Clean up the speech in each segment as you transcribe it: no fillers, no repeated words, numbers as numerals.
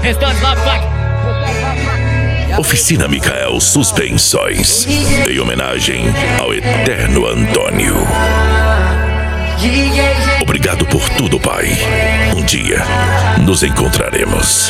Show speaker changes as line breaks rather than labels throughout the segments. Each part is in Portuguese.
Restante lá, placa.
Oficina Micael Suspensões, em homenagem ao eterno Antônio. Obrigado por tudo, pai. Um dia nos encontraremos.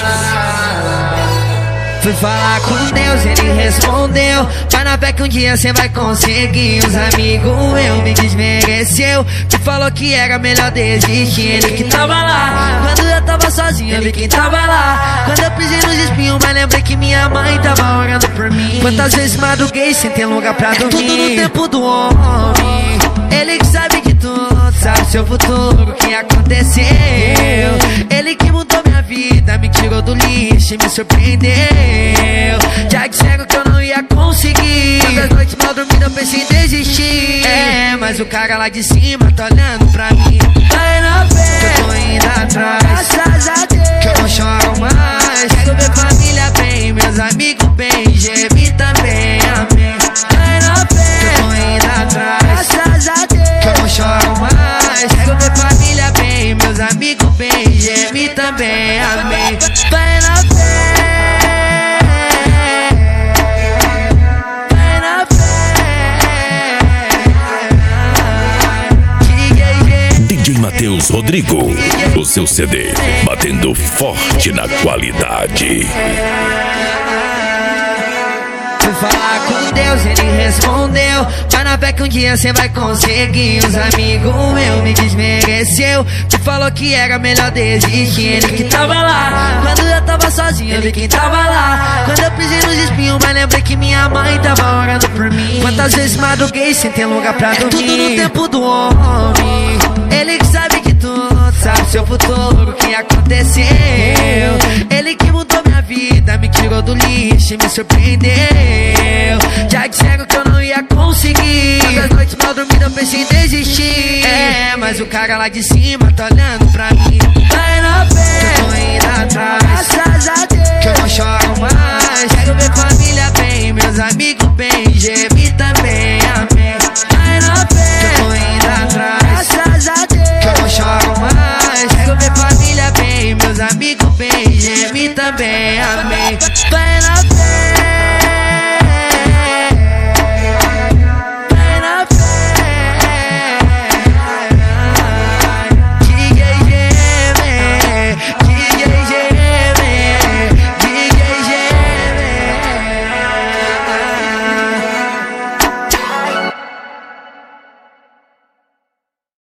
Fui falar com Deus, ele respondeu: vai na fé que um dia cê vai conseguir. Os amigos meu me desmereceu, que falou que era melhor desistir. Ele que tava lá, quando eu tava sozinho, eu vi quem tava lá. Quando eu pisei nos espinhos, mas lembrei que minha mãe tava orando por mim. Quantas vezes madruguei sem ter lugar pra dormir. Tudo no tempo do homem, ele que sabe de tudo, sabe seu futuro, o que aconteceu. Ele que mudou minha vida, me tirou do lixo e me surpreendeu. Já disseram que eu não ia conseguir. Quantas noites mal dormidas eu pensei em desistir. Mas o cara lá de cima tá olhando pra mim. Vai na fé que eu tô indo atrás, graças a Deus que eu não choro mais. Quero ver família bem, meus amigos bem, gemi também, amém. Vai na fé que eu tô indo atrás, graças a Deus que eu não choro mais. Quero ver família bem, meus amigos bem, gemi também, amém. Vai na fé.
DJ Matheus Rodrigo, o seu CD batendo forte na qualidade.
Fui falar com Deus, ele respondeu: vai na fé que um dia cê vai conseguir. Os amigos meu me desmereceu, que falou que era melhor desistir. Ele que tava lá, quando eu tava sozinho, eu vi quem tava lá. Quando eu pisei nos espinhos, mas lembrei que minha mãe tava orando por mim. Quantas vezes madruguei sem ter lugar pra dormir. Tudo no tempo do homem, ele que sabe de tudo, sabe seu futuro, o que aconteceu. Ele que mudou minha vida, me tirou do lixo e me surpreendeu. Já disseram que eu não ia conseguir. Quantas noites mal dormidas eu pensei em desistir. Mas o cara lá de cima tá olhando pra mim. Vai na fé que eu tô indo atrás, graças a Deus que eu não choro mais. Quero ver família bem, meus amigos bem, gemi também, amém. Vai na fé que eu tô indo atrás, graças a Deus que eu não choro mais. Quero ver família bem, meus amigos bem, gemi também, amém. Vai